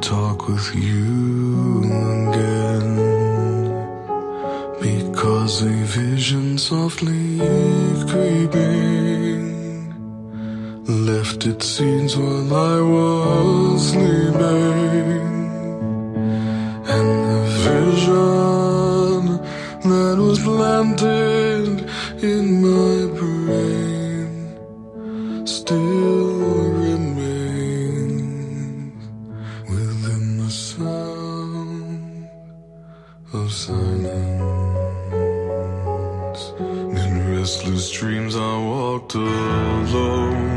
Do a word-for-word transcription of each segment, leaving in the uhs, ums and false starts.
talk with you again, because a vision softly creeping left its seeds while I was sleeping, and the vision that was planted in my brain still remains within the sound of silence. In restless dreams I walked alone,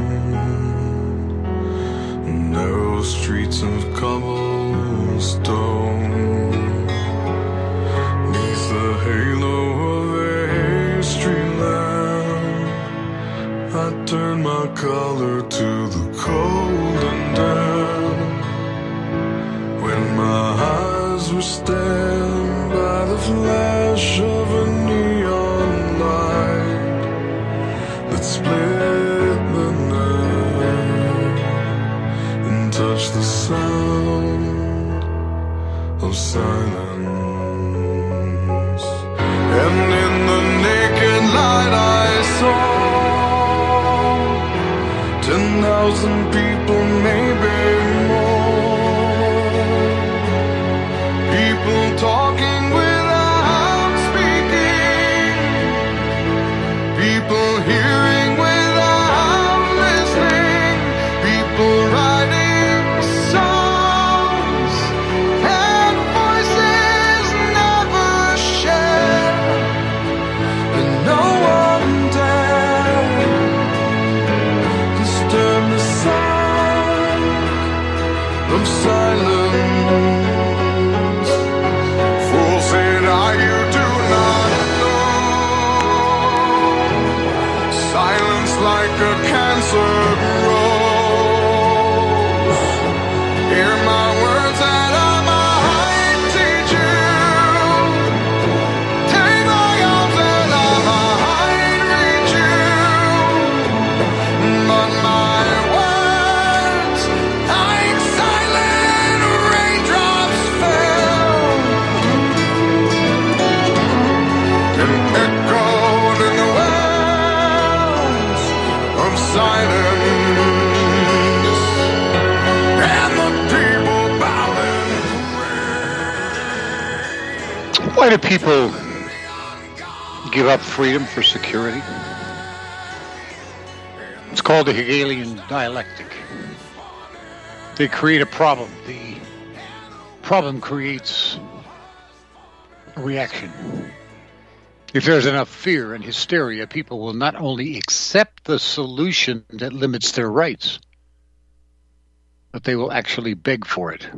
narrow streets of cobblestone, neath the halo of a street lamp. I turned my collar to the cold and damp, when my eyes were stabbed by the flash of a neon light that split the night and touched the sound of silence. And in the naked light I saw ten thousand people, maybe more, people talking without speaking, people hearing without listening, people writing songs and voices never shared, and no one dared disturb the sound of silence. Fool said I, you do not know, silence like a cancer grows. Hear my words that I might teach you, take my arms that I might reach you, but my words like silent raindrops fell and echoed in the wells of silence, and the people bowing. Why do people give up freedom for security? It's called the Hegelian dialectic. They create a problem. The problem creates a reaction. If there's enough fear and hysteria, people will not only accept the solution that limits their rights, but they will actually beg for it.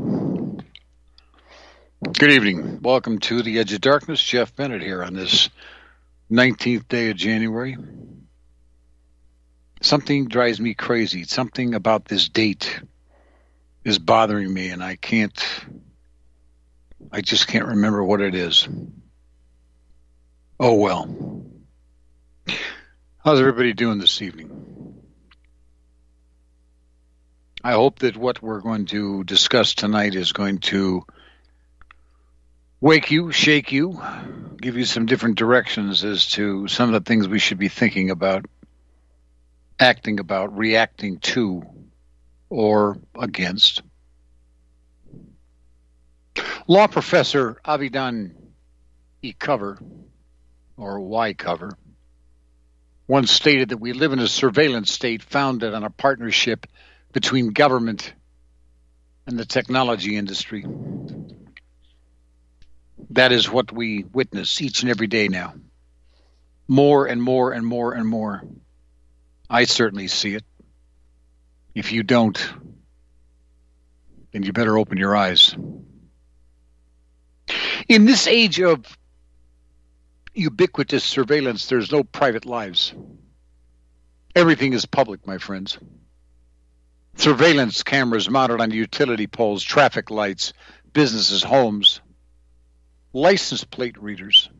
Good evening. Welcome to The Edge of Darkness. Jeff Bennett here on this nineteenth day of January. Something drives me crazy. Something about this date is bothering me, and I can't, I just can't remember what it is. Oh, well. How's everybody doing this evening? I hope that what we're going to discuss tonight is going to wake you, shake you, give you some different directions as to some of the things we should be thinking about, acting about, reacting to, or against. Law professor Abhidan E. Cover, or Y. Cover, once stated that we live in a surveillance state founded on a partnership between government and the technology industry. That is what we witness each and every day now. More and more and more and more. I certainly see it. If you don't, then you better open your eyes. In this age of ubiquitous surveillance, there's no private lives. Everything is public, my friends. Surveillance cameras mounted on utility poles, traffic lights, businesses, homes, license plate readers,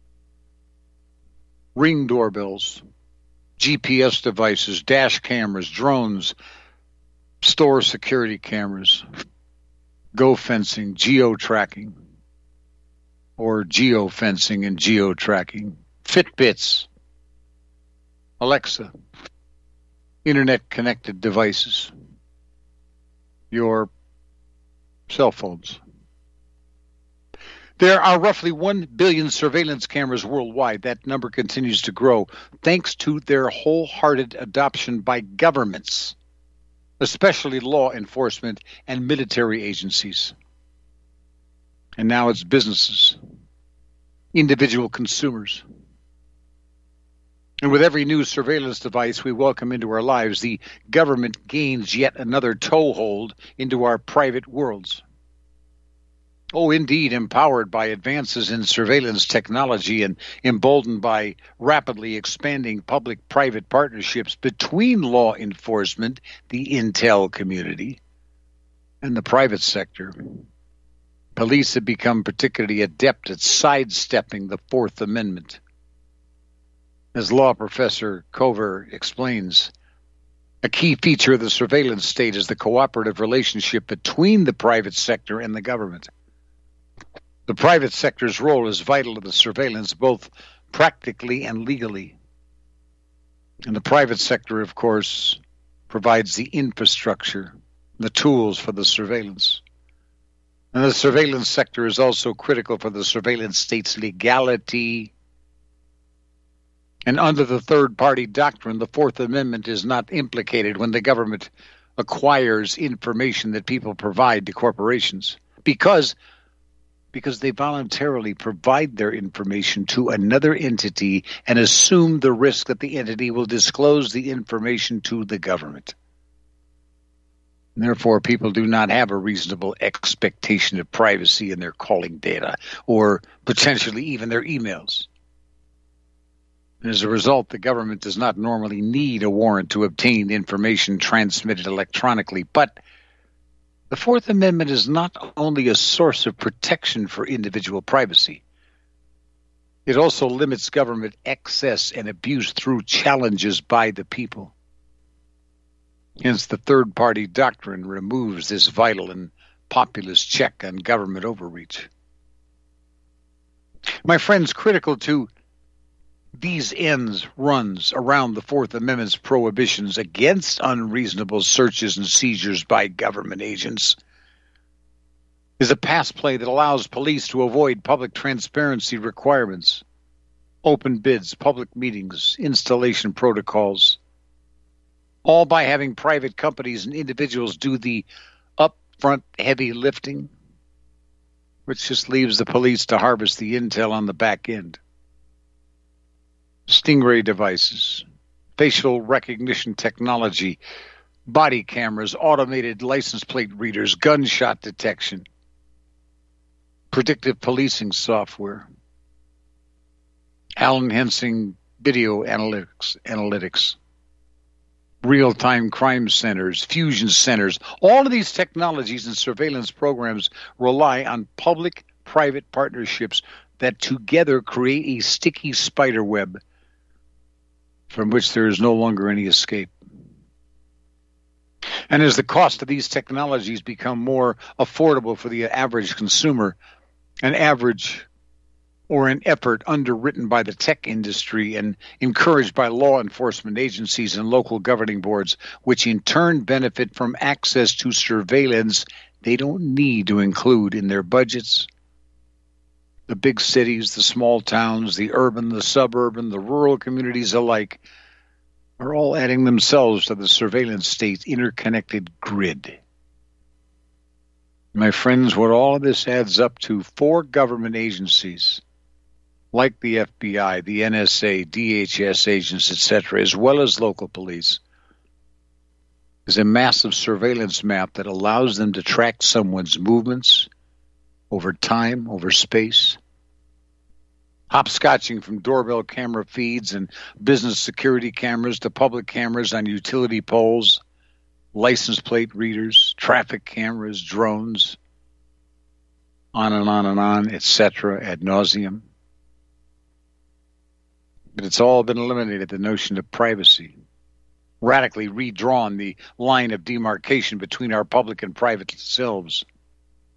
ring doorbells, G P S devices, dash cameras, drones, store security cameras, go-fencing, geo-tracking, or geofencing and geo-tracking, Fitbits, Alexa, internet-connected devices, your cell phones. There are roughly one billion surveillance cameras worldwide. That number continues to grow thanks to their wholehearted adoption by governments, especially law enforcement and military agencies. And now it's businesses, individual consumers. And with every new surveillance device we welcome into our lives, the government gains yet another toehold into our private worlds. Oh, indeed, empowered by advances in surveillance technology and emboldened by rapidly expanding public-private partnerships between law enforcement, the intel community, and the private sector, police have become particularly adept at sidestepping the Fourth Amendment. As law professor Cover explains, a key feature of the surveillance state is the cooperative relationship between the private sector and the government. The private sector's role is vital to the surveillance, both practically and legally. And the private sector, of course, provides the infrastructure, the tools for the surveillance. And the surveillance sector is also critical for the surveillance state's legality. And under the third-party doctrine, the Fourth Amendment is not implicated when the government acquires information that people provide to corporations, because because they voluntarily provide their information to another entity and assume the risk that the entity will disclose the information to the government. And therefore, people do not have a reasonable expectation of privacy in their calling data or potentially even their emails. And as a result, the government does not normally need a warrant to obtain information transmitted electronically, but the Fourth Amendment is not only a source of protection for individual privacy. It also limits government excess and abuse through challenges by the people. Hence, the third-party doctrine removes this vital and populist check on government overreach. My friends, critical to these ends runs around the Fourth Amendment's prohibitions against unreasonable searches and seizures by government agents is a pass play that allows police to avoid public transparency requirements, open bids, public meetings, installation protocols, all by having private companies and individuals do the upfront heavy lifting, which just leaves the police to harvest the intel on the back end. Stingray devices, facial recognition technology, body cameras, automated license plate readers, gunshot detection, predictive policing software, Allen Hensing video analytics, analytics, real-time crime centers, fusion centers. All of these technologies and surveillance programs rely on public-private partnerships that together create a sticky spider web from which there is no longer any escape. And as the cost of these technologies become more affordable for the average consumer, an average or an effort underwritten by the tech industry and encouraged by law enforcement agencies and local governing boards, which in turn benefit from access to surveillance they don't need to include in their budgets. The big cities, the small towns, the urban, the suburban, the rural communities alike are all adding themselves to the surveillance state's interconnected grid. My friends, what all of this adds up to, four government agencies, like the F B I, the N S A, D H S agents, et cetera, as well as local police, is a massive surveillance map that allows them to track someone's movements over time, over space, hopscotching from doorbell camera feeds and business security cameras to public cameras on utility poles, license plate readers, traffic cameras, drones, on and on and on, et cetera, ad nauseum. But it's all been eliminated, the notion of privacy, radically redrawn the line of demarcation between our public and private selves.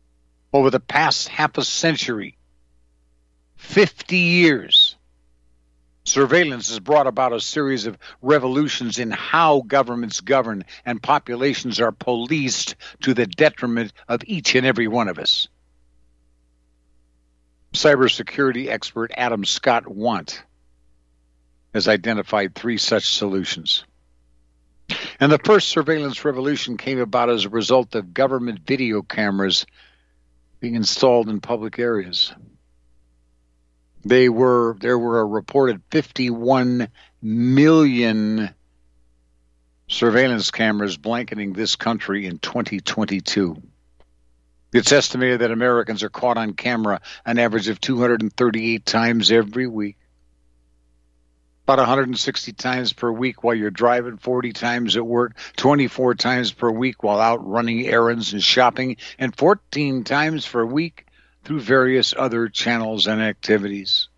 Over the past half a century, fifty years, surveillance has brought about a series of revolutions in how governments govern and populations are policed to the detriment of each and every one of us. Cybersecurity expert Adam Scott Want has identified three such solutions. And the first surveillance revolution came about as a result of government video cameras being installed in public areas. They were there were a reported fifty-one million surveillance cameras blanketing this country in twenty twenty-two. It's estimated that Americans are caught on camera an average of two hundred thirty-eight times every week. About one hundred sixty times per week while you're driving, forty times at work, twenty-four times per week while out running errands and shopping, and fourteen times per week through various other channels and activities.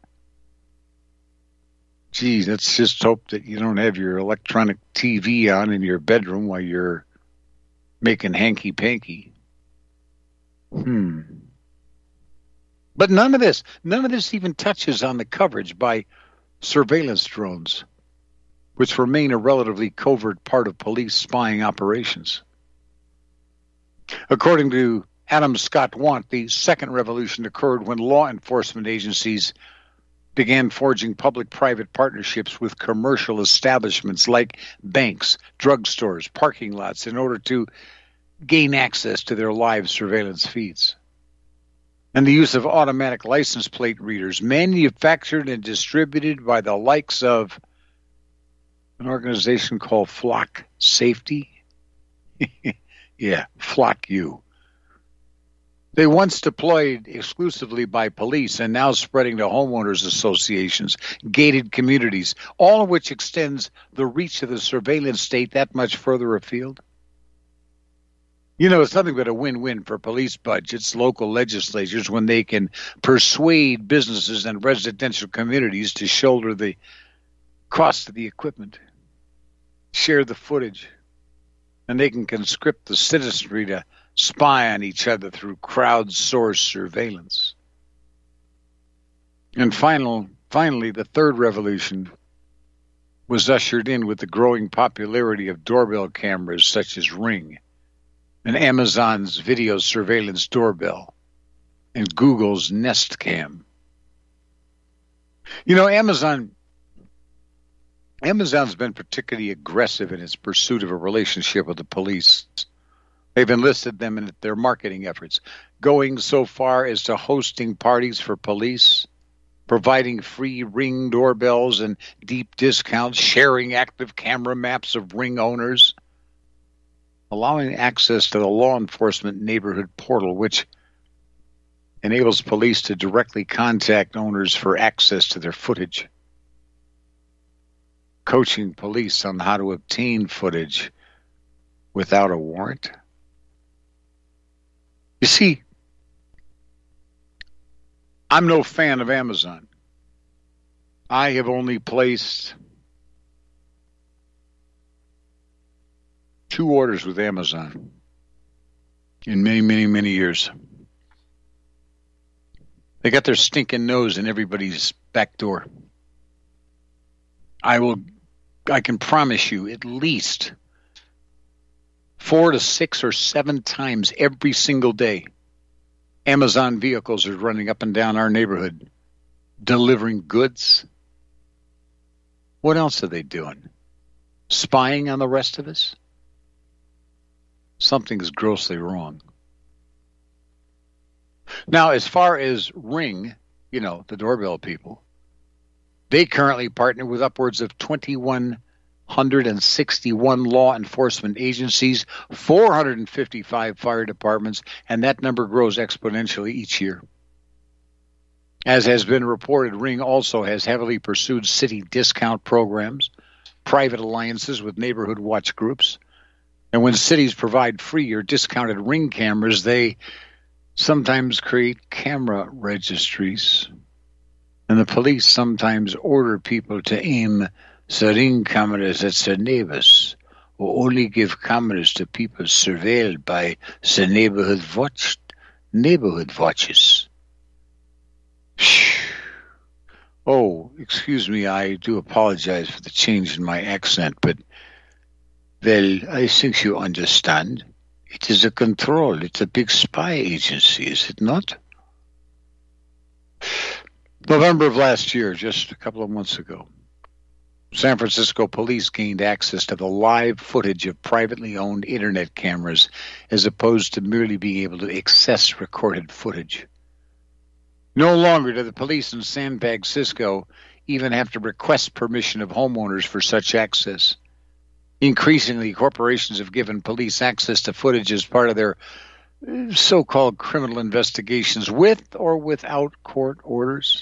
Geez, let's just hope that you don't have your electronic T V on in your bedroom while you're making hanky-panky. Hmm. But none of this, none of this even touches on the coverage by surveillance drones, which remain a relatively covert part of police spying operations. According to Adam Scott Want, the second revolution occurred when law enforcement agencies began forging public-private partnerships with commercial establishments like banks, drugstores, parking lots in order to gain access to their live surveillance feeds. And the use of automatic license plate readers manufactured and distributed by the likes of an organization called Flock Safety. Yeah, Flock U. They once deployed exclusively by police and now spreading to homeowners associations, gated communities, all of which extends the reach of the surveillance state that much further afield. You know, it's nothing but a win-win for police budgets, local legislatures, when they can persuade businesses and residential communities to shoulder the cost of the equipment, share the footage, and they can conscript the citizenry to spy on each other through crowdsourced surveillance. And final, finally, the third revolution was ushered in with the growing popularity of doorbell cameras such as Ring, and Amazon's video surveillance doorbell, and Google's Nest Cam. You know, Amazon, Amazon's been particularly aggressive in its pursuit of a relationship with the police. They've enlisted them in their marketing efforts, going so far as to hosting parties for police, providing free Ring doorbells and deep discounts, sharing active camera maps of Ring owners, allowing access to the law enforcement neighborhood portal, which enables police to directly contact owners for access to their footage, coaching police on how to obtain footage without a warrant. You see, I'm no fan of Amazon. I have only placed two orders with Amazon in many, many, many years. They got their stinking nose in everybody's back door. I will, I can promise you at least four to six or seven times every single day, Amazon vehicles are running up and down our neighborhood, delivering goods. What else are they doing? Spying on the rest of us? Something is grossly wrong. Now, as far as Ring, you know, the doorbell people, they currently partner with upwards of twenty-one hundred sixty-one law enforcement agencies, four hundred fifty-five fire departments, and that number grows exponentially each year. As has been reported, Ring also has heavily pursued city discount programs, private alliances with neighborhood watch groups, and when cities provide free or discounted Ring cameras, they sometimes create camera registries. And the police sometimes order people to aim the Ring cameras at their neighbors, or only give cameras to people surveilled by the neighborhood watch neighborhood watches. Oh, excuse me, I do apologize for the change in my accent, but, well, I think you understand. It is a control. It's a big spy agency, is it not? November of last year, just a couple of months ago, San Francisco police gained access to the live footage of privately owned internet cameras as opposed to merely being able to access recorded footage. No longer do the police in San Francisco even have to request permission of homeowners for such access. Increasingly, corporations have given police access to footage as part of their so-called criminal investigations with or without court orders.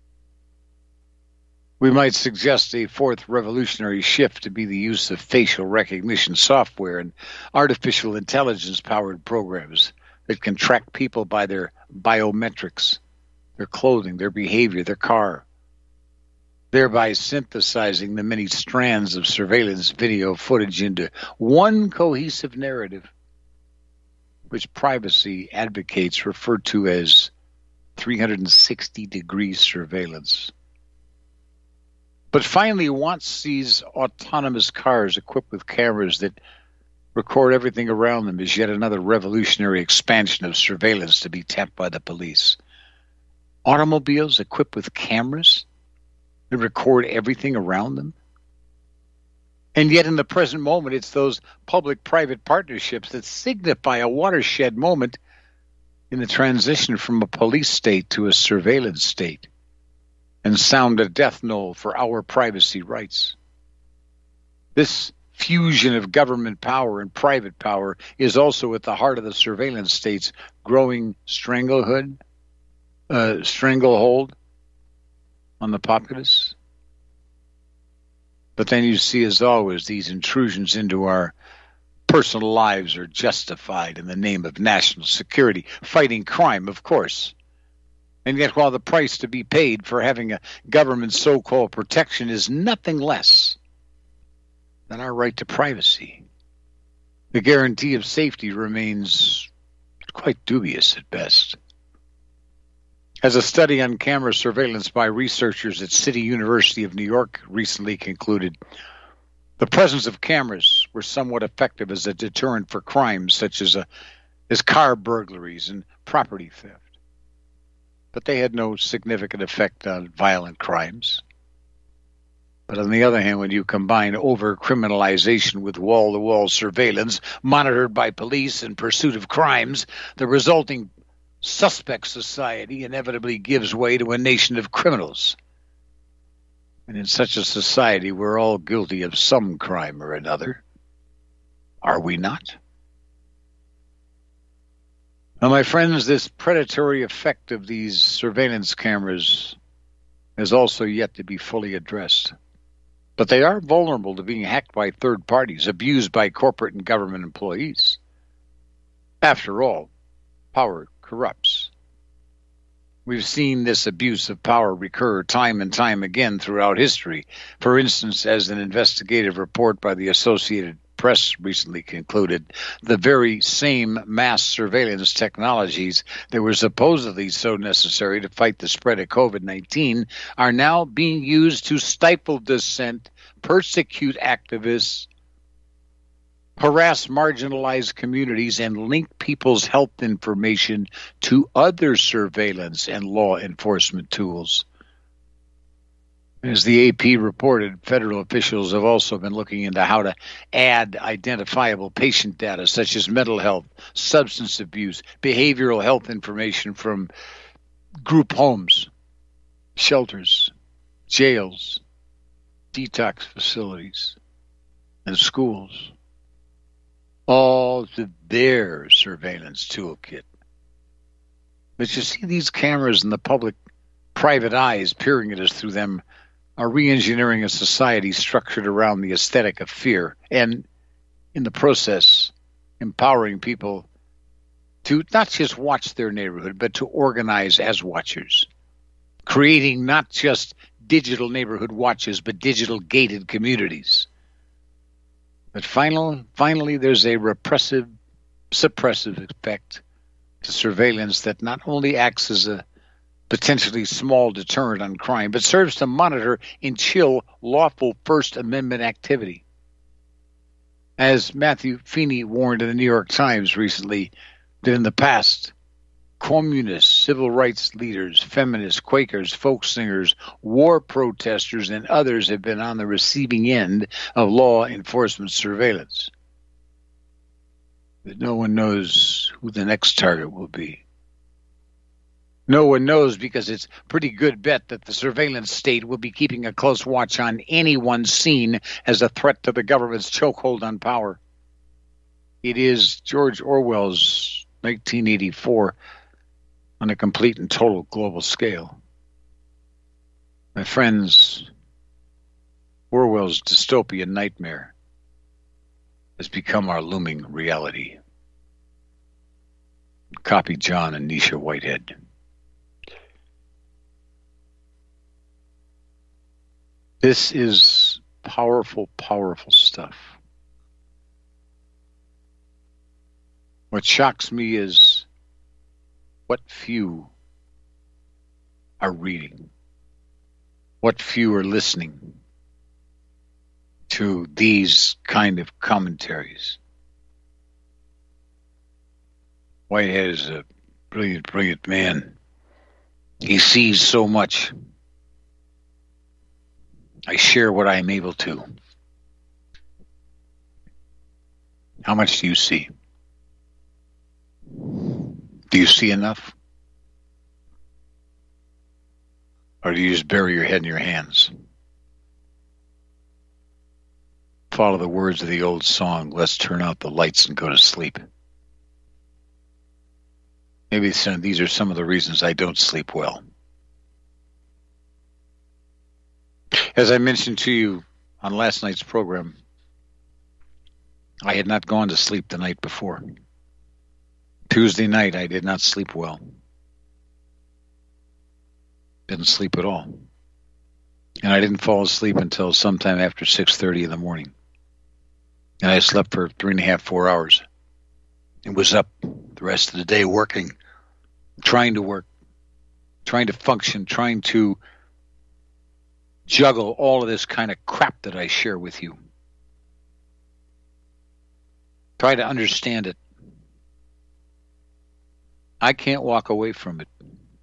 We might suggest a fourth revolutionary shift to be the use of facial recognition software and artificial intelligence-powered programs that can track people by their biometrics, their clothing, their behavior, their car, thereby synthesizing the many strands of surveillance video footage into one cohesive narrative, which privacy advocates refer to as three hundred sixty degree surveillance. But finally, once these autonomous cars equipped with cameras that record everything around them is yet another revolutionary expansion of surveillance to be tapped by the police. Automobiles equipped with cameras that record everything around them. And yet in the present moment, it's those public-private partnerships that signify a watershed moment in the transition from a police state to a surveillance state and sound a death knell for our privacy rights. This fusion of government power and private power is also at the heart of the surveillance state's growing stranglehood, uh, stranglehold on the populace. But then you see, as always, these intrusions into our personal lives are justified in the name of national security, fighting crime, of course. And yet, while the price to be paid for having a government so-called protection is nothing less than our right to privacy, the guarantee of safety remains quite dubious at best. As a study on camera surveillance by researchers at City University of New York recently concluded, the presence of cameras were somewhat effective as a deterrent for crimes such as, a, as car burglaries and property theft. But they had no significant effect on violent crimes. But on the other hand, when you combine over-criminalization with wall-to-wall surveillance monitored by police in pursuit of crimes, the resulting suspect society inevitably gives way to a nation of criminals. And in such a society, we're all guilty of some crime or another. Are we not? Now, my friends, this predatory effect of these surveillance cameras is also yet to be fully addressed. But they are vulnerable to being hacked by third parties, abused by corporate and government employees. After all, power corrupts. We've seen this abuse of power recur time and time again throughout history. For instance, as an investigative report by the Associated Press recently concluded, the very same mass surveillance technologies that were supposedly so necessary to fight the spread of COVID nineteen are now being used to stifle dissent, persecute activists, harass marginalized communities, and link people's health information to other surveillance and law enforcement tools. As the A P reported, federal officials have also been looking into how to add identifiable patient data such as mental health, substance abuse, behavioral health information from group homes, shelters, jails, detox facilities, and schools, all to their surveillance toolkit. But you see, these cameras and the public private eyes peering at us through them are re-engineering a society structured around the aesthetic of fear, and in the process, empowering people to not just watch their neighborhood, but to organize as watchers, creating not just digital neighborhood watches, but digital gated communities. But final, finally, there's a repressive, suppressive effect to surveillance that not only acts as a potentially small deterrent on crime, but serves to monitor and chill lawful First Amendment activity. As Matthew Feeney warned in the New York Times recently, that in the past, communists, civil rights leaders, feminists, Quakers, folk singers, war protesters, and others have been on the receiving end of law enforcement surveillance. But no one knows who the next target will be. No one knows because it's a pretty good bet that the surveillance state will be keeping a close watch on anyone seen as a threat to the government's chokehold on power. It is George Orwell's nineteen eighty-four on a complete and total global scale. My friends, Orwell's dystopian nightmare has become our looming reality. Copy John and Nisha Whitehead. This is powerful, powerful stuff. What shocks me is what few are reading, what few are listening to these kind of commentaries. Whitehead is a brilliant, brilliant man. He sees so much. I share what I am able to. How much do you see? Do you see enough? Or do you just bury your head in your hands? Follow the words of the old song, let's turn out the lights and go to sleep. Maybe these are some of the reasons I don't sleep well. As I mentioned to you on last night's program, I had not gone to sleep the night before. Tuesday night, I did not sleep well. Didn't sleep at all. And I didn't fall asleep until sometime after six thirty in the morning. And I slept for three and a half, four hours. And was up the rest of the day working, trying to work, trying to function, trying to juggle all of this kind of crap that I share with you. Try to understand it. I can't walk away from it.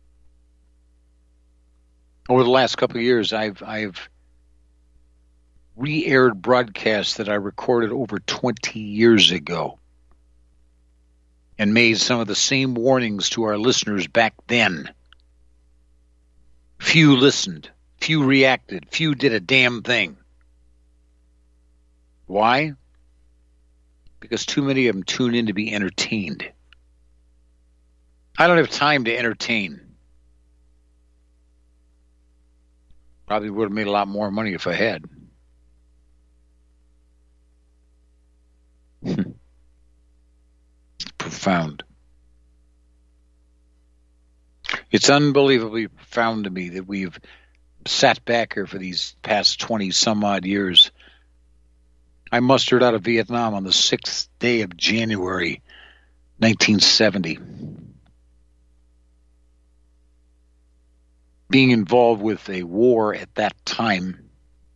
Over the last couple of years, I've I've re-aired broadcasts that I recorded over twenty years ago and made some of the same warnings to our listeners back then. Few listened. Few reacted. Few did a damn thing. Why? Because too many of them tune in to be entertained. I don't have time to entertain. Probably would have made a lot more money if I had. Profound. It's unbelievably profound to me that we've sat back here for these past twenty some odd years. I mustered out of Vietnam on the sixth day of January, nineteen seventy. Being involved with a war at that time,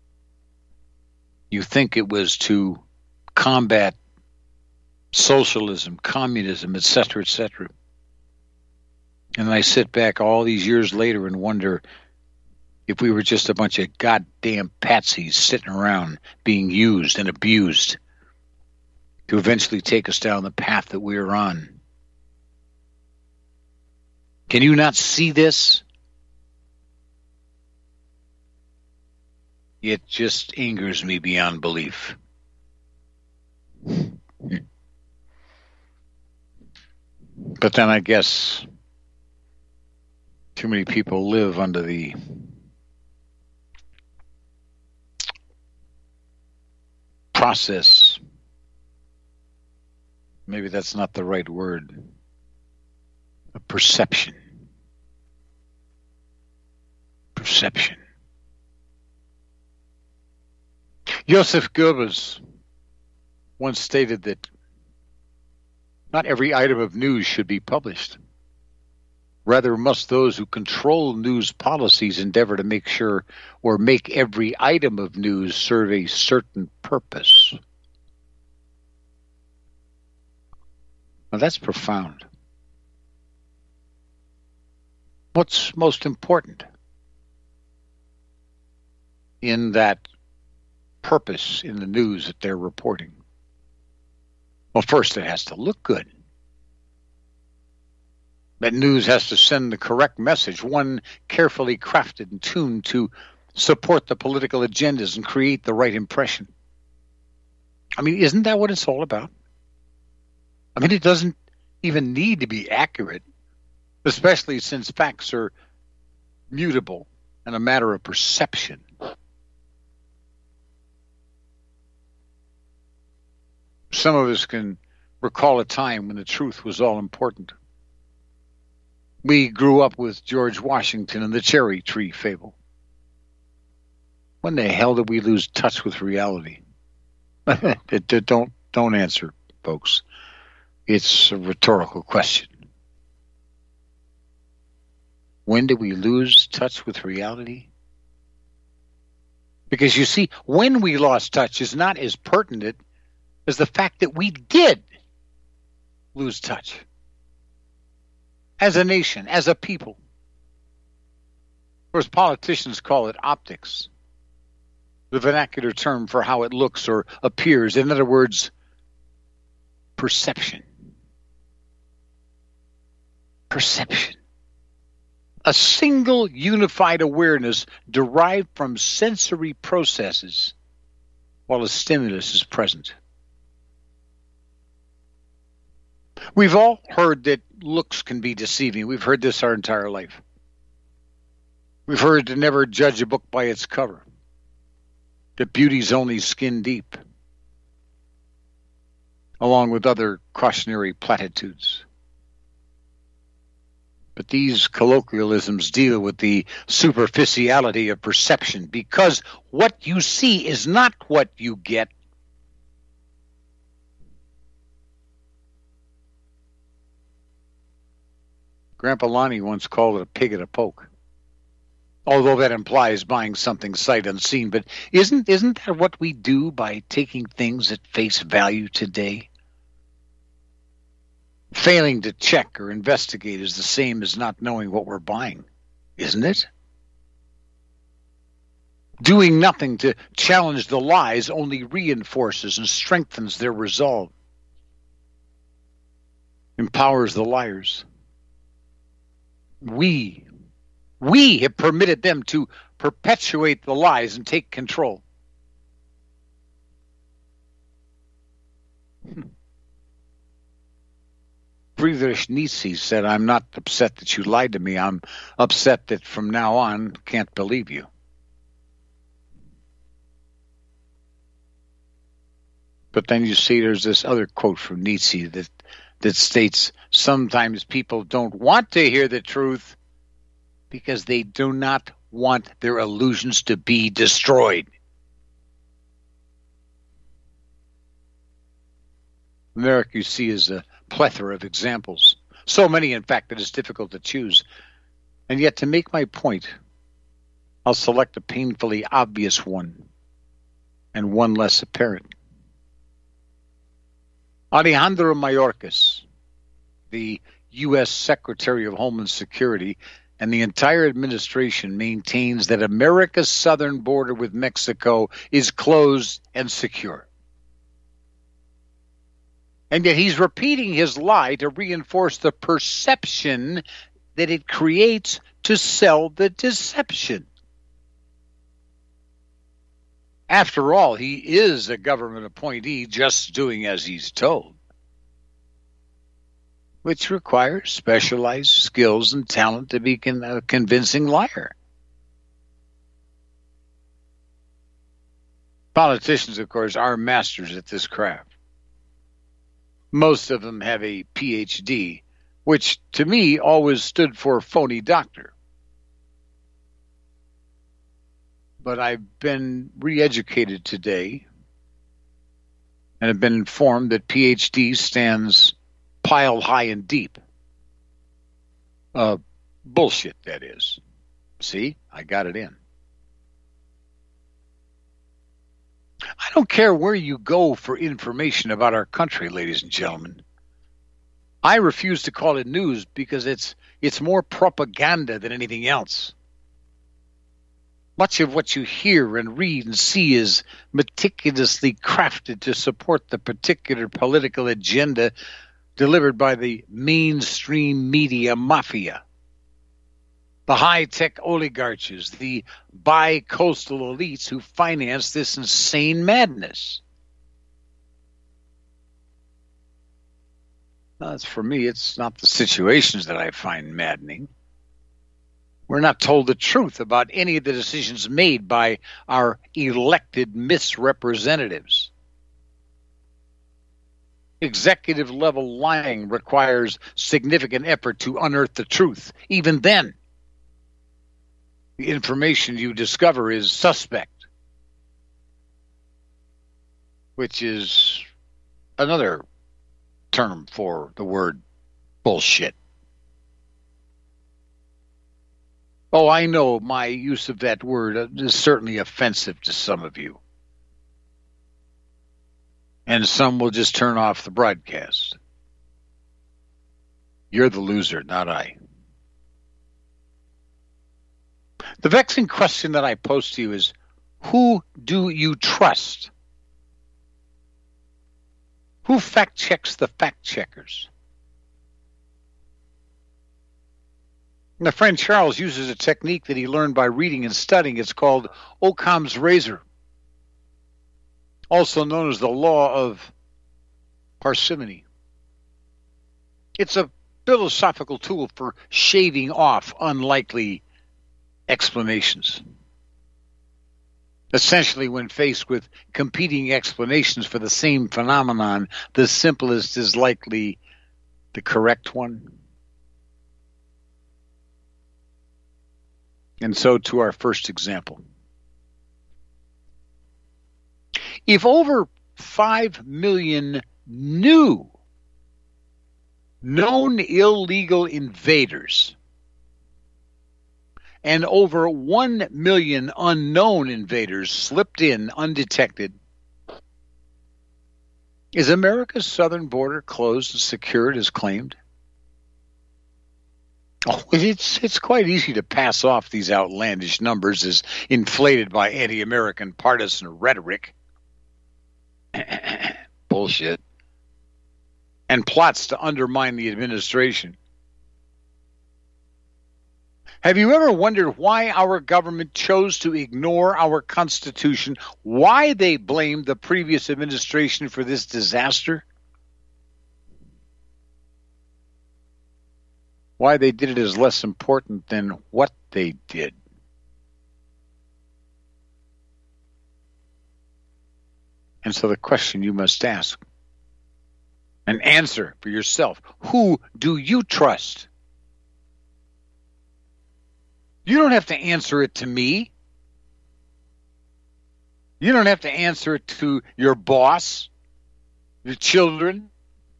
you think it was to combat socialism, communism, et cetera, et cetera. And I sit back all these years later and wonder if we were just a bunch of goddamn patsies sitting around being used and abused to eventually take us down the path that we're on. Can you not see this? It just angers me beyond belief. But then I guess too many people live under the process. Maybe that's not the right word. A perception. Perception. Joseph Goebbels once stated that Not every item of news should be published. Rather, must those who control news policies endeavor to make sure or make every item of news serve a certain purpose. Now that's profound. What's most important in that purpose in the news that they're reporting? Well, first, it has to look good. That news has to send the correct message, one carefully crafted and tuned to support the political agendas and create the right impression. I mean, isn't that what it's all about? I mean, it doesn't even need to be accurate, especially since facts are mutable and a matter of perception. Some of us can recall a time when the truth was all important. We grew up with George Washington and the cherry tree fable. When the hell did we lose touch with reality? don't don't answer, folks. It's a rhetorical question. When did we lose touch with reality? Because you see, when we lost touch is not as pertinent as the fact that we did lose touch. As a nation, as a people. Of course, politicians call it optics, the vernacular term for how it looks or appears. In other words, perception. Perception. A single unified awareness derived from sensory processes while a stimulus is present. We've all heard that looks can be deceiving. We've heard this our entire life. We've heard to never judge a book by its cover, that beauty's only skin deep, along with other cautionary platitudes. But these colloquialisms deal with the superficiality of perception, because what you see is not what you get. Grandpa Lonnie once called it a pig at a poke, although that implies buying something sight unseen. But isn't isn't that what we do by taking things at face value today? Failing to check or investigate is the same as not knowing what we're buying, isn't it? Doing nothing to challenge the lies only reinforces and strengthens their resolve, empowers the liars. We, we have permitted them to perpetuate the lies and take control. Friedrich Nietzsche said, "I'm not upset that you lied to me. I'm upset that from now on, can't believe you." But then you see there's this other quote from Nietzsche that that states, sometimes people don't want to hear the truth because they do not want their illusions to be destroyed. America, you see, is a plethora of examples. So many, in fact, that it's difficult to choose. And yet, to make my point, I'll select a painfully obvious one and one less apparent. Alejandro Mayorkas, the U S Secretary of Homeland Security, and the entire administration maintains that America's southern border with Mexico is closed and secure. And yet he's repeating his lie to reinforce the perception that it creates to sell the deception. After all, he is a government appointee just doing as he's told, which requires specialized skills and talent to be a convincing liar. Politicians, of course, are masters at this craft. Most of them have a P H D, which to me always stood for phony doctor. But I've been re-educated today and have been informed that P H D stands piled high and deep. Uh, bullshit, that is. See, I got it in. I don't care where you go for information about our country, ladies and gentlemen. I refuse to call it news because it's it's more propaganda than anything else. Much of what you hear and read and see is meticulously crafted to support the particular political agenda delivered by the mainstream media mafia, the high-tech oligarchs, the bi-coastal elites who finance this insane madness. As for me, it's not the situations that I find maddening. We're not told the truth about any of the decisions made by our elected misrepresentatives. Executive level lying requires significant effort to unearth the truth. Even then, the information you discover is suspect, which is another term for the word bullshit. Oh, I know my use of that word is certainly offensive to some of you. And some will just turn off the broadcast. You're the loser, not I. The vexing question that I pose to you is, who do you trust? Who fact-checks the fact-checkers? My friend Charles uses a technique that he learned by reading and studying. It's called Occam's razor, also known as the law of parsimony. It's a philosophical tool for shaving off unlikely explanations. Essentially, when faced with competing explanations for the same phenomenon, the simplest is likely the correct one. And so to our first example. If over five million new known illegal invaders and over one million unknown invaders slipped in undetected, is America's southern border closed and secured as claimed? Oh, it's it's quite easy to pass off these outlandish numbers as inflated by anti-American partisan rhetoric. Bullshit. And plots to undermine the administration. Have you ever wondered why our government chose to ignore our Constitution, why they blamed the previous administration for this disaster? Why they did it is less important than what they did. And so the question you must ask and answer for yourself, who do you trust? You don't have to answer it to me. You don't have to answer it to your boss, your children.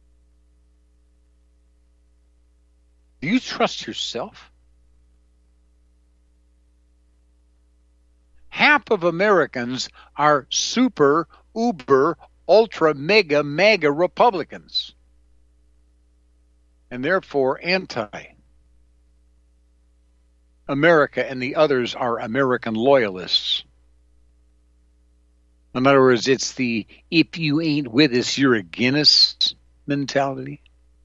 Do you trust yourself? Half of Americans are super, uber, ultra, mega, mega Republicans, and therefore anti-America, and the others are American loyalists. In other words, it's the if you ain't with us, you're against us mentality.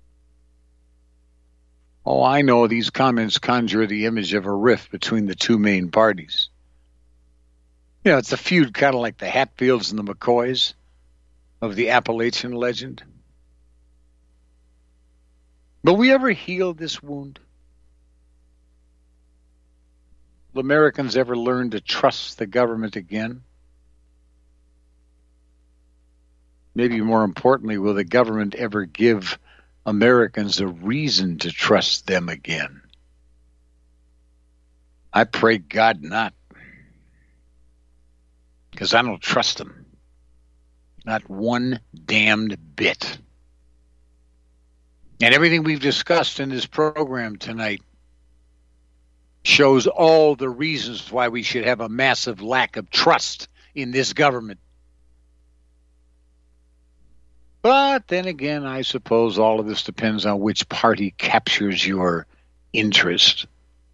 Oh, I know these comments conjure the image of a rift between the two main parties. You know, it's a feud kind of like the Hatfields and the McCoys of the Appalachian legend. Will we ever heal this wound? Will Americans ever learn to trust the government again? Maybe more importantly, will the government ever give Americans a reason to trust them again? I pray God not. Because I don't trust them. Not one damned bit. And everything we've discussed in this program tonight shows all the reasons why we should have a massive lack of trust in this government. But then again, I suppose all of this depends on which party captures your interest.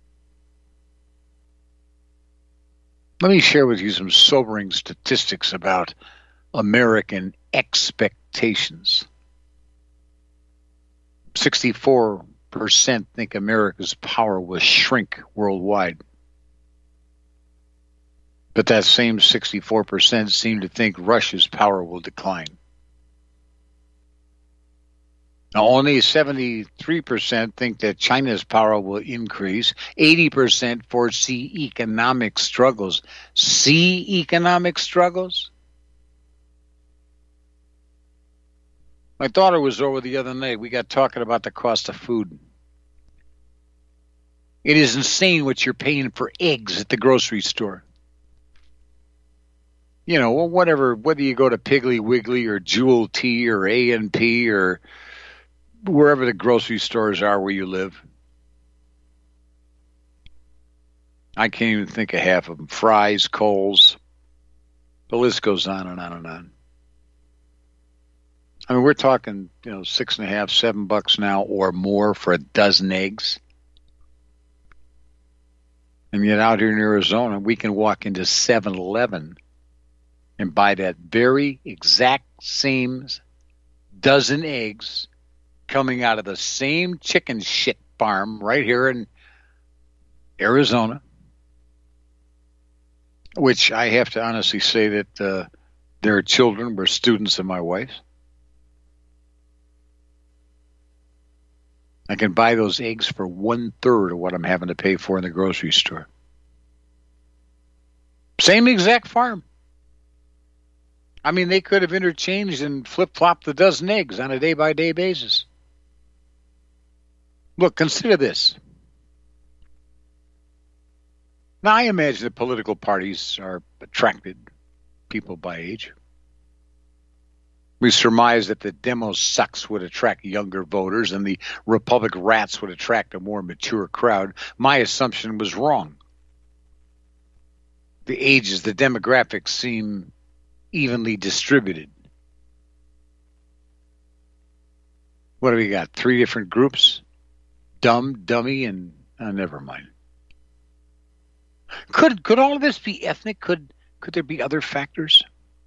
Let me share with you some sobering statistics about American expectations. sixty-four percent think America's power will shrink worldwide. But that same sixty-four percent seem to think Russia's power will decline. Now, only seventy-three percent think that China's power will increase. eighty percent foresee economic struggles. See economic struggles? My daughter was over the other night. We got talking about the cost of food. It is insane what you're paying for eggs at the grocery store. You know, whatever, whether you go to Piggly Wiggly or Jewel T or A and P or wherever the grocery stores are where you live. I can't even think of half of them. Fry's, Kohl's. The list goes on and on and on. I mean, we're talking, you know, six and a half, seven bucks now or more for a dozen eggs. And yet out here in Arizona, we can walk into seven eleven and buy that very exact same dozen eggs coming out of the same chicken shit farm right here in Arizona, which I have to honestly say that uh, their children were students of my wife's. I can buy those eggs for one third of what I'm having to pay for in the grocery store. Same exact farm. I mean, they could have interchanged and flip-flopped the dozen eggs on a day-by-day basis. Look, consider this. Now, I imagine the political parties are attracted people by age. We surmise that the demo sucks would attract younger voters and the Republic rats would attract a more mature crowd. My assumption was wrong. The ages, the demographics seem evenly distributed. What do we got? Three different groups? Dumb, dummy, and uh, never mind. Could could all of this be ethnic? Could could there be other factors?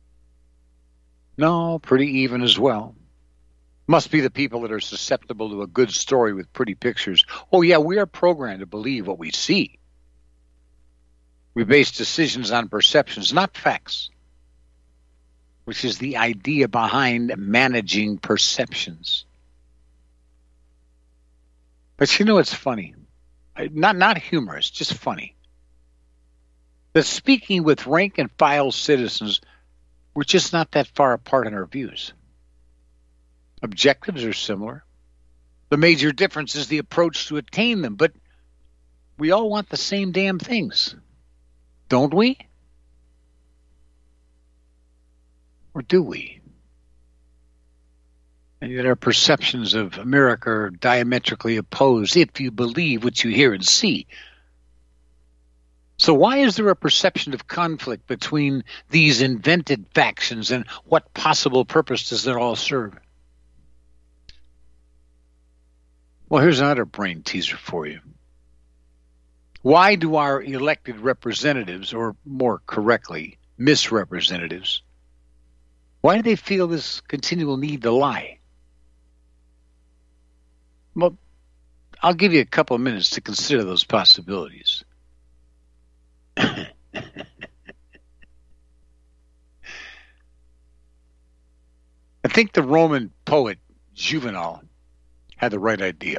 No, pretty even as well. Must be the people that are susceptible to a good story with pretty pictures. Oh yeah, we are programmed to believe what we see. We base decisions on perceptions, not facts, which is the idea behind managing perceptions. But you know, it's funny. Not, not humorous, just funny. That speaking with rank and file citizens, we're just not that far apart in our views. Objectives are similar. The major difference is the approach to attain them, but we all want the same damn things, don't we? Or do we? And yet our perceptions of America are diametrically opposed if you believe what you hear and see. So why is there a perception of conflict between these invented factions, and what possible purpose does it all serve? Well, here's another brain teaser for you. Why do our elected representatives, or more correctly, misrepresentatives, why do they feel this continual need to lie? Well, I'll give you a couple of minutes to consider those possibilities. I think the Roman poet Juvenal had the right idea.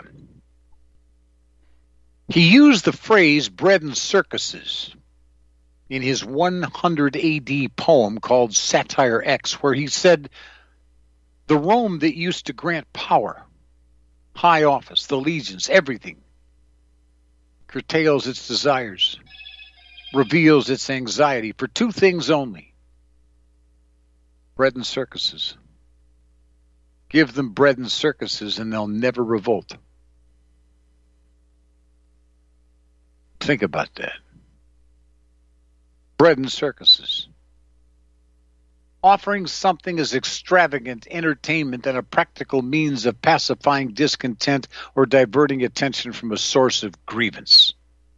He used the phrase bread and circuses in his one hundred A D poem called Satire X, where he said, the Rome that used to grant power, high office, the legions, everything, curtails its desires, reveals its anxiety for two things only: bread and circuses. Give them bread and circuses and they'll never revolt. Think about that. Bread and circuses. Offering something as extravagant entertainment and a practical means of pacifying discontent or diverting attention from a source of grievance.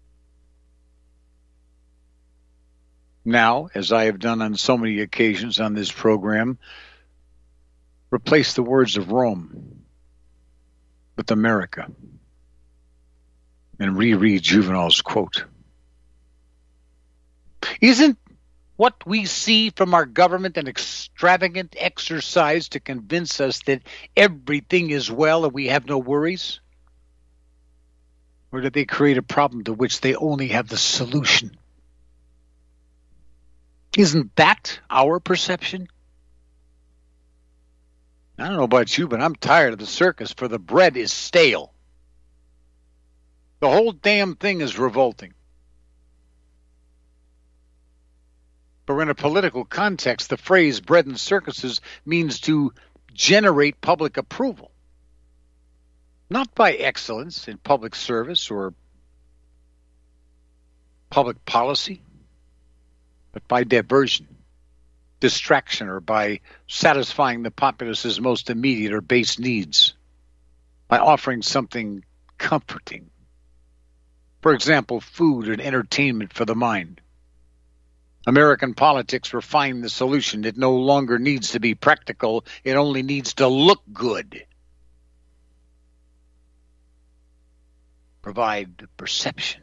Now, as I have done on so many occasions on this program, replace the words of Rome with America and reread Juvenal's quote. Isn't what we see from our government an extravagant exercise to convince us that everything is well and we have no worries? Or do they create a problem to which they only have the solution? Isn't that our perception? I don't know about you, but I'm tired of the circus, for the bread is stale. The whole damn thing is revolting. But in a political context, the phrase bread and circuses means to generate public approval. Not by excellence in public service or public policy, but by diversion, distraction, or by satisfying the populace's most immediate or base needs, by offering something comforting. For example, food and entertainment for the mind. American politics refined the solution. It no longer needs to be practical. It only needs to look good. Provide perception.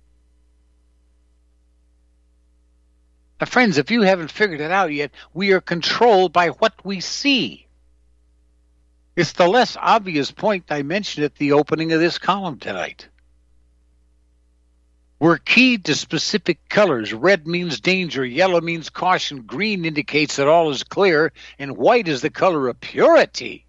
Now, friends, if you haven't figured it out yet, we are controlled by what we see. It's the less obvious point I mentioned at the opening of this column tonight. We're keyed to specific colors. Red means danger, yellow means caution, green indicates that all is clear, and white is the color of purity.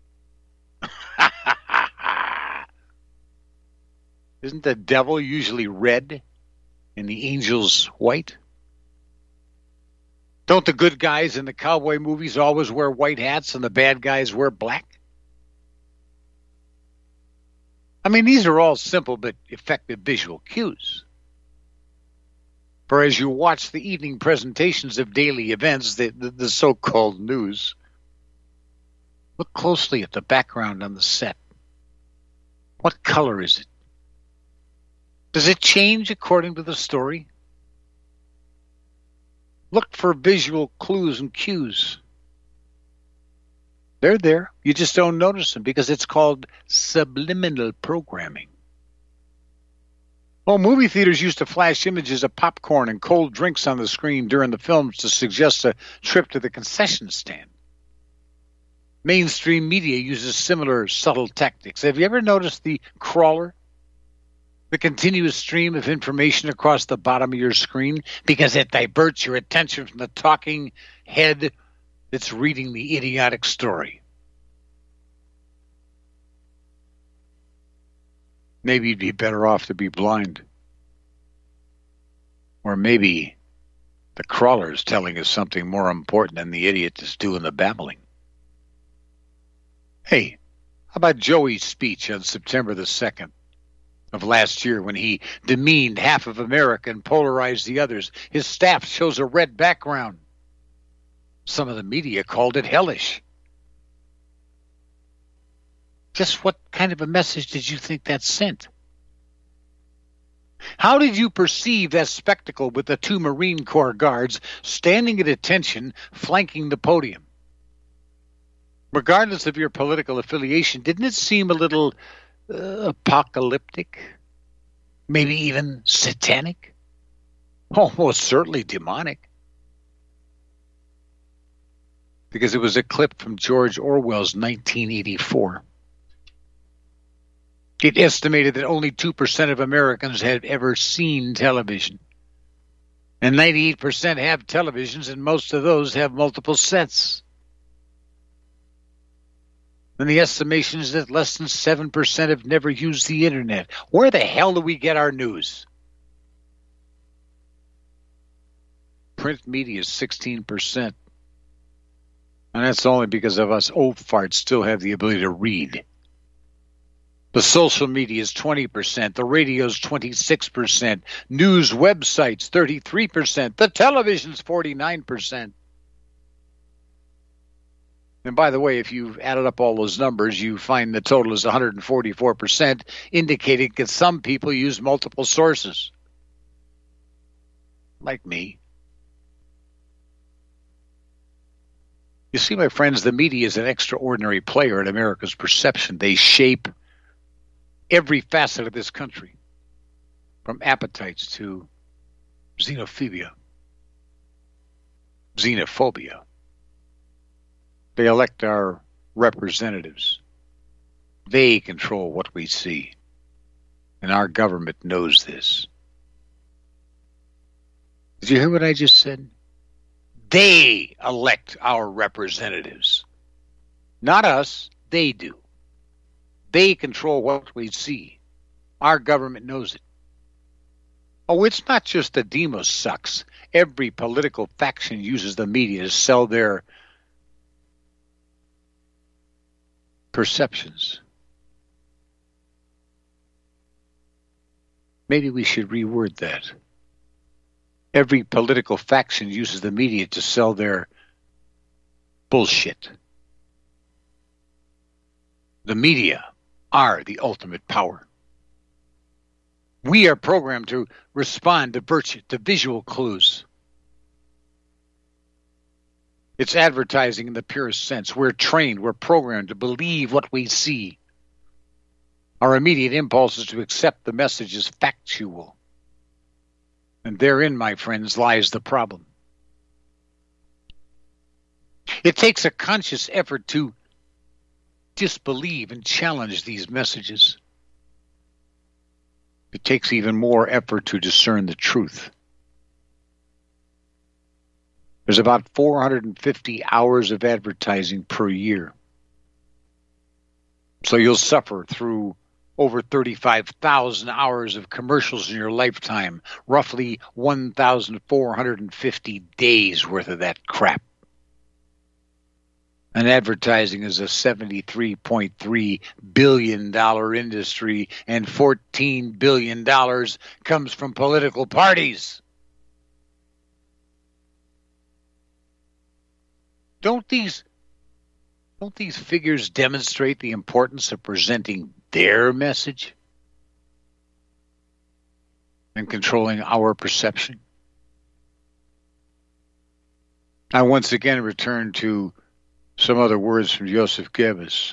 Isn't the devil usually red and the angels white? Don't the good guys in the cowboy movies always wear white hats and the bad guys wear black? I mean, these are all simple but effective visual cues. For as you watch the evening presentations of daily events, the, the, the so-called news, look closely at the background on the set. What color is it? Does it change according to the story? Look for visual clues and cues. They're there. You just don't notice them because it's called subliminal programming. Well, movie theaters used to flash images of popcorn and cold drinks on the screen during the films to suggest a trip to the concession stand. Mainstream media uses similar subtle tactics. Have you ever noticed the crawler? The continuous stream of information across the bottom of your screen, because it diverts your attention from the talking head that's reading the idiotic story. Maybe you'd be better off to be blind. Or maybe the crawler is telling us something more important than the idiot that's doing the babbling. Hey, how about Joey's speech on September the second of last year when he demeaned half of America and polarized the others? His staff shows a red background. Some of the media called it hellish. Just what kind of a message did you think that sent? How did you perceive that spectacle with the two Marine Corps guards standing at attention, flanking the podium? Regardless of your political affiliation, didn't it seem a little uh, apocalyptic? Maybe even satanic? Oh, most certainly demonic. Because it was a clip from George Orwell's nineteen eighty-four. It estimated that only two percent of Americans had ever seen television. And ninety-eight percent have televisions, and most of those have multiple sets. And the estimation is that less than seven percent have never used the internet. Where the hell do we get our news? Print media is sixteen percent. And that's only because of us old farts still have the ability to read. The social media is twenty percent. The radio is twenty-six percent. News websites, thirty-three percent. The television's forty-nine percent. And by the way, if you've added up all those numbers, you find the total is one hundred forty-four percent, indicating that some people use multiple sources. Like me. You see, my friends, the media is an extraordinary player in America's perception. They shape every facet of this country, from appetites to xenophobia, xenophobia. They elect our representatives. They control what we see. And our government knows this. Did you hear what I just said? They elect our representatives. Not us, they do. They control what we see. Our government knows it. Oh, it's not just that Demos sucks. Every political faction uses the media to sell their perceptions. Maybe we should reword that. Every political faction uses the media to sell their bullshit. The media are the ultimate power. We are programmed to respond to virtue, to visual clues. It's advertising in the purest sense. We're trained, we're programmed to believe what we see. Our immediate impulse is to accept the message as factual. And therein, my friends, lies the problem. It takes a conscious effort to disbelieve and challenge these messages. It takes even more effort to discern the truth. There's about four hundred fifty hours of advertising per year. So you'll suffer through over thirty-five thousand hours of commercials in your lifetime, roughly one thousand four hundred fifty days worth of that crap. And advertising is a seventy-three point three billion dollars industry, and fourteen billion dollars comes from political parties. Don't these, don't these figures demonstrate the importance of presenting their message and controlling our perception? I once again return to some other words from Joseph Goebbels.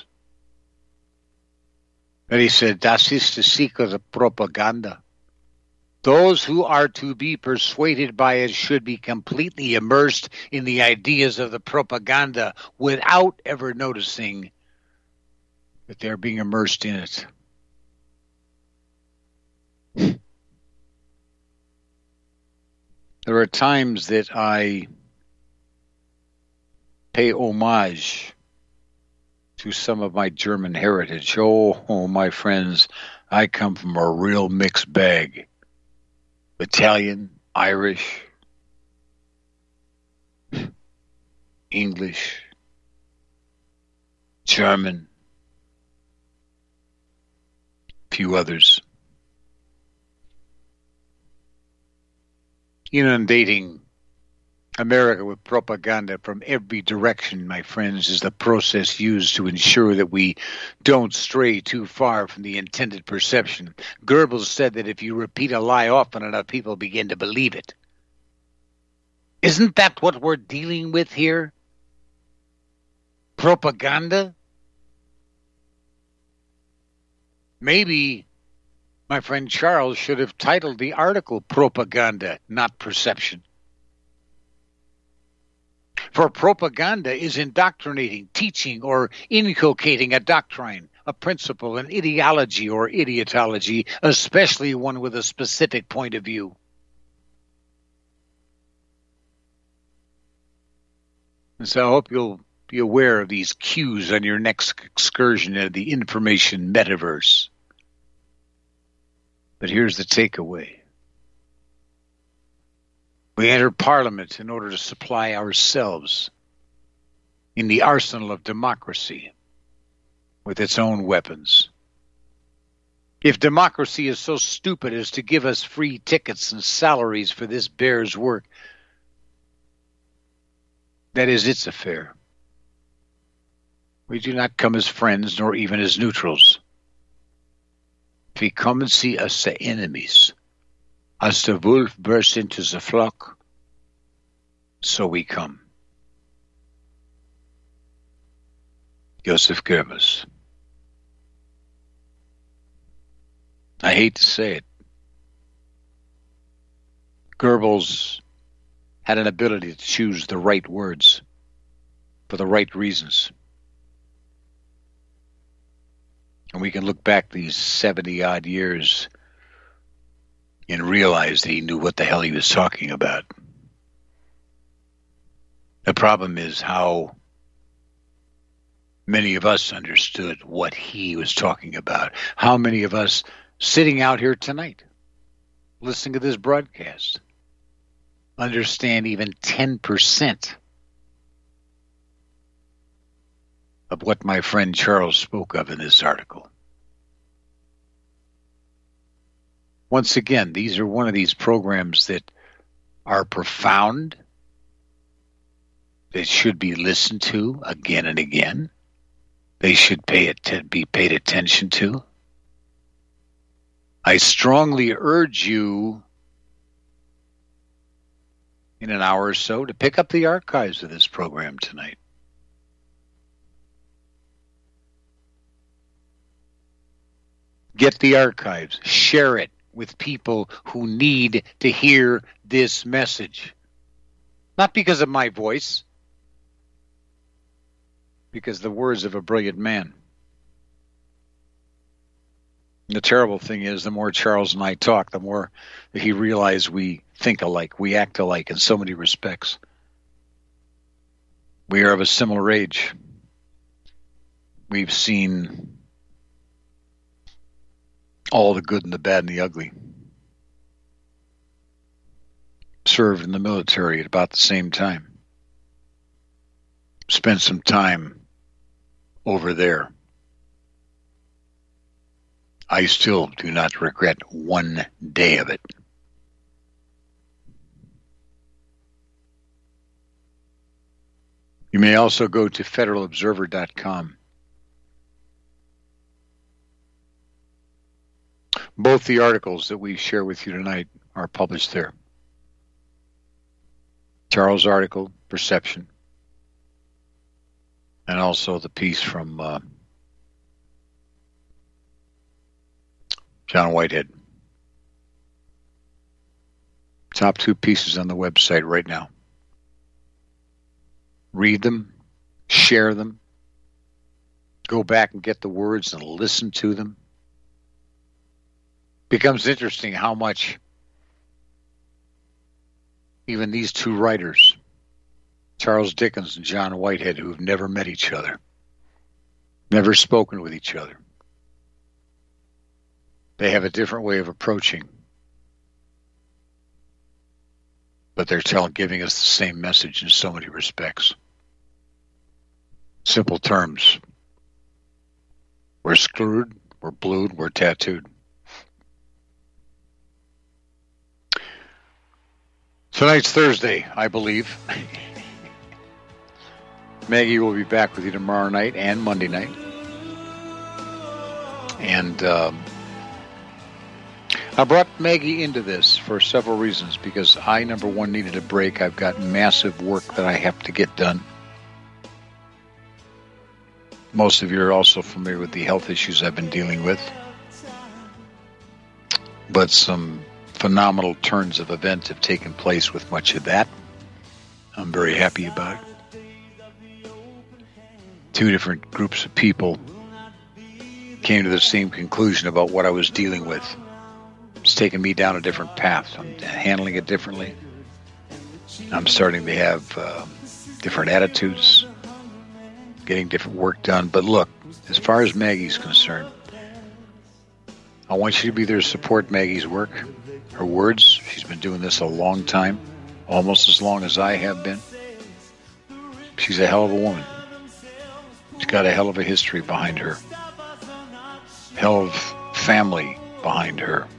And he said, Das ist the secret of propaganda. Those who are to be persuaded by it should be completely immersed in the ideas of the propaganda without ever noticing that they're being immersed in it. There are times that I pay homage to some of my German heritage. Oh, oh, my friends, I come from a real mixed bag. Italian, Irish, English, German, a few others. Inundating America with propaganda from every direction, my friends, is the process used to ensure that we don't stray too far from the intended perception. Goebbels said that if you repeat a lie often enough, people begin to believe it. Isn't that what we're dealing with here? Propaganda? Maybe my friend Charles should have titled the article Propaganda, not Perception. For propaganda is indoctrinating, teaching, or inculcating a doctrine, a principle, an ideology or idiotology, especially one with a specific point of view. And so I hope you'll be aware of these cues on your next excursion into the information metaverse. But here's the takeaway. We enter Parliament in order to supply ourselves in the arsenal of democracy with its own weapons. If democracy is so stupid as to give us free tickets and salaries for this bear's work, that is its affair. We do not come as friends, nor even as neutrals. If we come and see us as enemies, as the wolf bursts into the flock, so we come. Joseph Goebbels. I hate to say it. Goebbels had an ability to choose the right words for the right reasons. And we can look back these seventy-odd years and realize that he knew what the hell he was talking about. The problem is how many of us understood what he was talking about. How many of us sitting out here tonight, listening to this broadcast, understand even ten percent of what my friend Charles spoke of in this article. Once again, these are one of these programs that are profound, that should be listened to again and again. They should pay it, be paid attention to. I strongly urge you in an hour or so to pick up the archives of this program tonight. Get the archives. Share it with people who need to hear this message. Not because of my voice, because the words of a brilliant man. The terrible thing is, the more Charles and I talk, the more he realizes we think alike, we act alike in so many respects. We are of a similar age. We've seen all the good and the bad and the ugly. Served in the military at about the same time. Spent some time over there. I still do not regret one day of it. You may also go to federal observer dot com. Both the articles that we share with you tonight are published there. Charles' article, Perception, and also the piece from uh, John Whitehead. Top two pieces on the website right now. Read them, share them, go back and get the words and listen to them. Becomes interesting how much even these two writers, Charles Dickens and John Whitehead, who have never met each other, never spoken with each other, they have a different way of approaching, but they're telling, giving us the same message in so many respects. Simple terms. We're screwed, we're blued, we're tattooed. Tonight's Thursday, I believe. Maggie will be back with you tomorrow night and Monday night. And um, I brought Maggie into this for several reasons, because I, number one, needed a break. I've got massive work that I have to get done. Most of you are also familiar with the health issues I've been dealing with. But some phenomenal turns of events have taken place with much of that. I'm very happy about it. Two different groups of people came to the same conclusion about what I was dealing with. It's taken me down a different path. I'm handling it differently. I'm starting to have uh, different attitudes, getting different work done. But look, as far as Maggie's concerned, I want you to be there to support Maggie's work, her words. She's been doing this a long time, almost as long as I have been. She's a hell of a woman. got a hell of a history behind her. Hell of family behind her.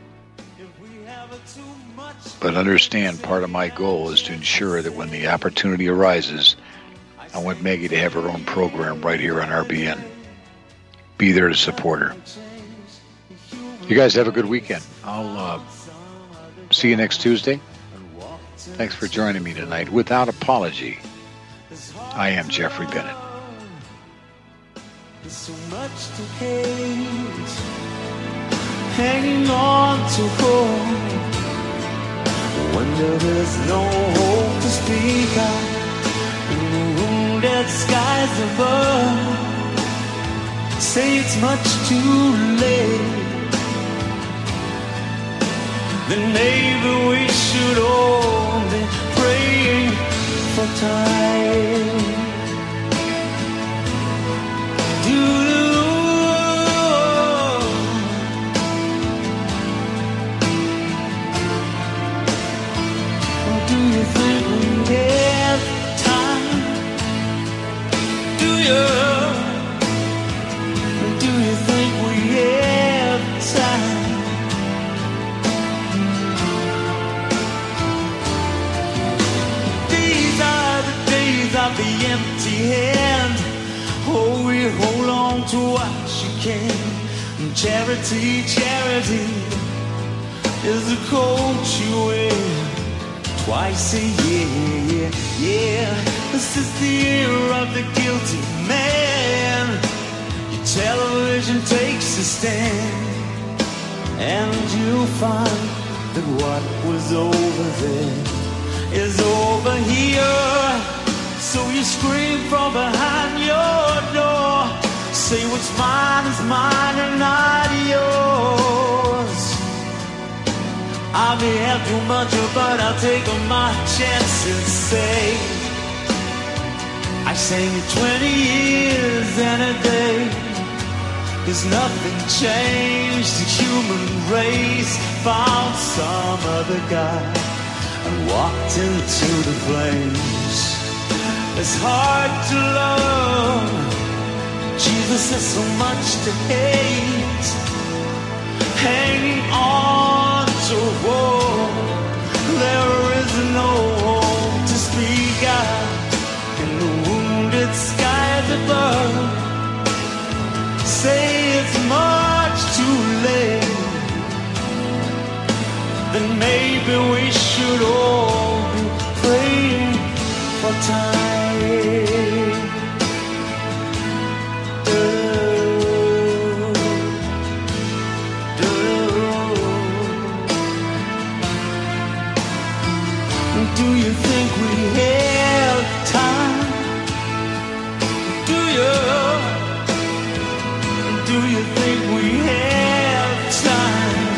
But understand, part of my goal is to ensure that when the opportunity arises, I want Maggie to have her own program right here on R B N. Be there to support her. You guys have a good weekend. I'll uh, see you next Tuesday. Thanks for joining me tonight. Without apology, I am Jeffrey Bennett. There's so much to hate, hanging on to hope, when there's no hope to speak of, in the wounded skies above. Say it's much too late, then maybe we should all be praying for time. Do, do you think we have time? Do you? Do you think we have time? Of the empty hand, oh, we hold on to what you can. Charity, charity is the coat you wear twice a year. Yeah, this is the year of the guilty man. Your television takes a stand, and you'll find that what was over there is over here. So you scream from behind your door, say what's mine is mine and not yours. I may have too much, but I'll take my chances. Say I sang it twenty years and a day. There's nothing changed. The human race found some other guy and walked into the flames. It's hard to love. Jesus has so much to hate, hanging on to hope. There is no hope to speak of in the wounded skies above. Say it's much too late, then maybe we should all be praying for time. Do you think we have time? Do you? Do you think we have time?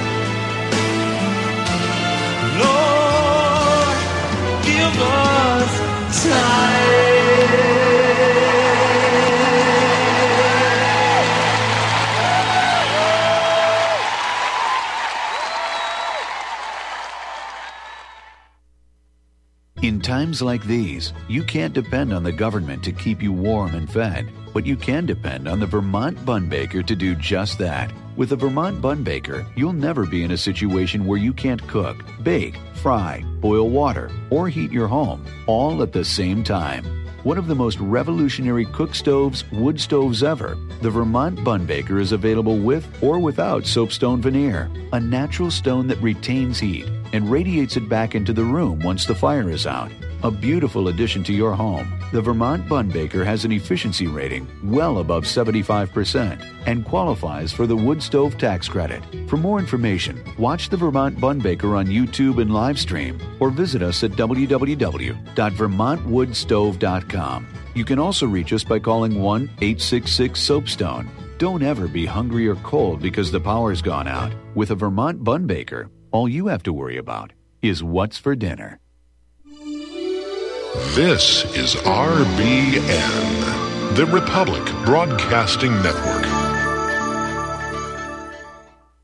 Lord, give us time. In times like these, you can't depend on the government to keep you warm and fed, but you can depend on the Vermont Bun Baker to do just that. With the Vermont Bun Baker, you'll never be in a situation where you can't cook, bake, fry, boil water, or heat your home, all at the same time. One of the most revolutionary cook stoves, wood stoves ever, the Vermont Bun Baker is available with or without soapstone veneer, a natural stone that retains heat and radiates it back into the room once the fire is out. A beautiful addition to your home, the Vermont Bun Baker has an efficiency rating well above seventy-five percent and qualifies for the wood stove tax credit. For more information, watch the Vermont Bun Baker on YouTube and live stream, or visit us at w w w dot vermont wood stove dot com. You can also reach us by calling one eight six six soapstone. Don't ever be hungry or cold because the power's gone out. With a Vermont Bun Baker, all you have to worry about is what's for dinner. This is R B N, the Republic Broadcasting Network.